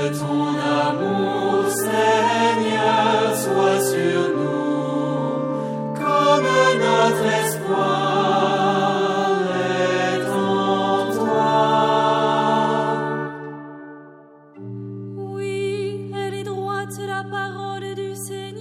ton amour, Seigneur, soit sur nous, comme notre espoir est en toi. Oui, elle est droite la parole du Seigneur.